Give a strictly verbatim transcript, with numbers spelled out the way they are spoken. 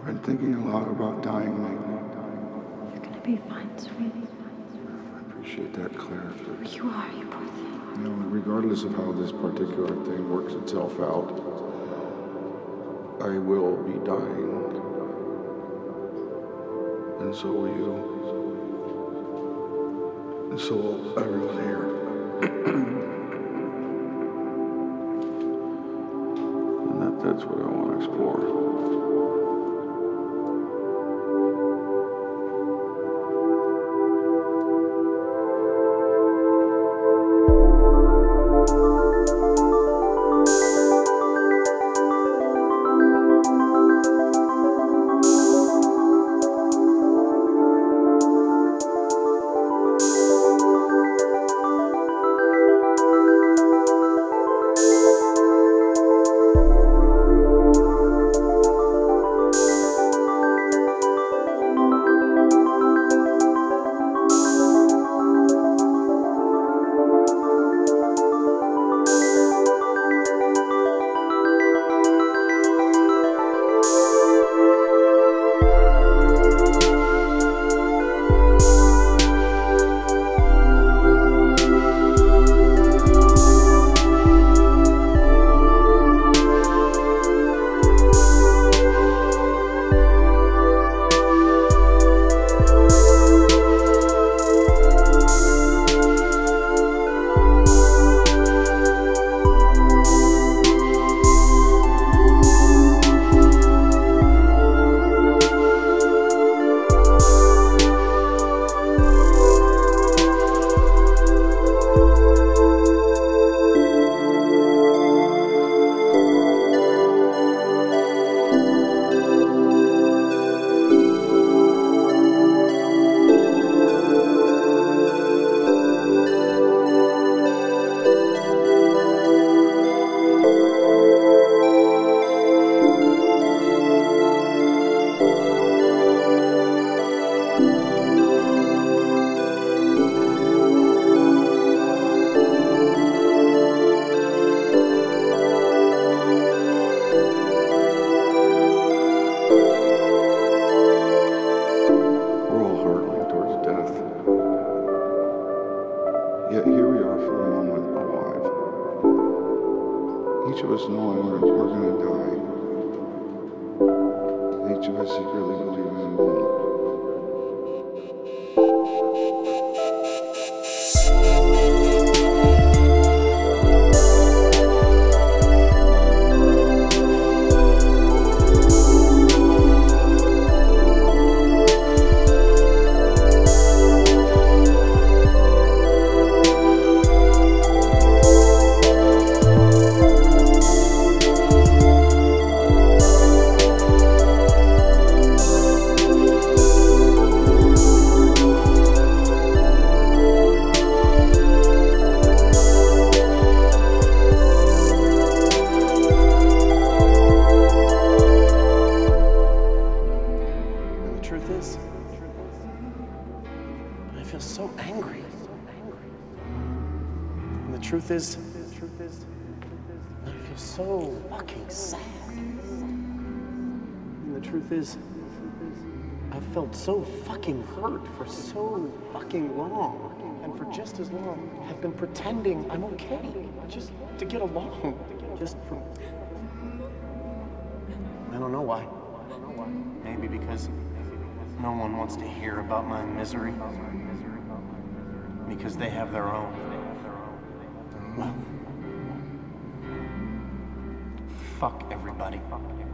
I've been thinking a lot about dying lately. You're gonna be fine, sweetie. I appreciate that, Claire. You are, you poor thing. You know, regardless of how this particular thing works itself out, I will be dying. And so will you. And so will everyone here. And that, that's what I want to explore. Yet here we are for the moment, alive. Each of us knowing we're, we're going to die. Each of us secretly believing in doom. I feel so angry. And the truth is, I feel so fucking sad. And the truth is, I've felt so fucking hurt for so fucking long. And for just as long, I've been pretending I'm okay, just to get along, just for... I don't know why. Maybe because no one wants to hear about my misery. Because they have their own. Well, fuck everybody.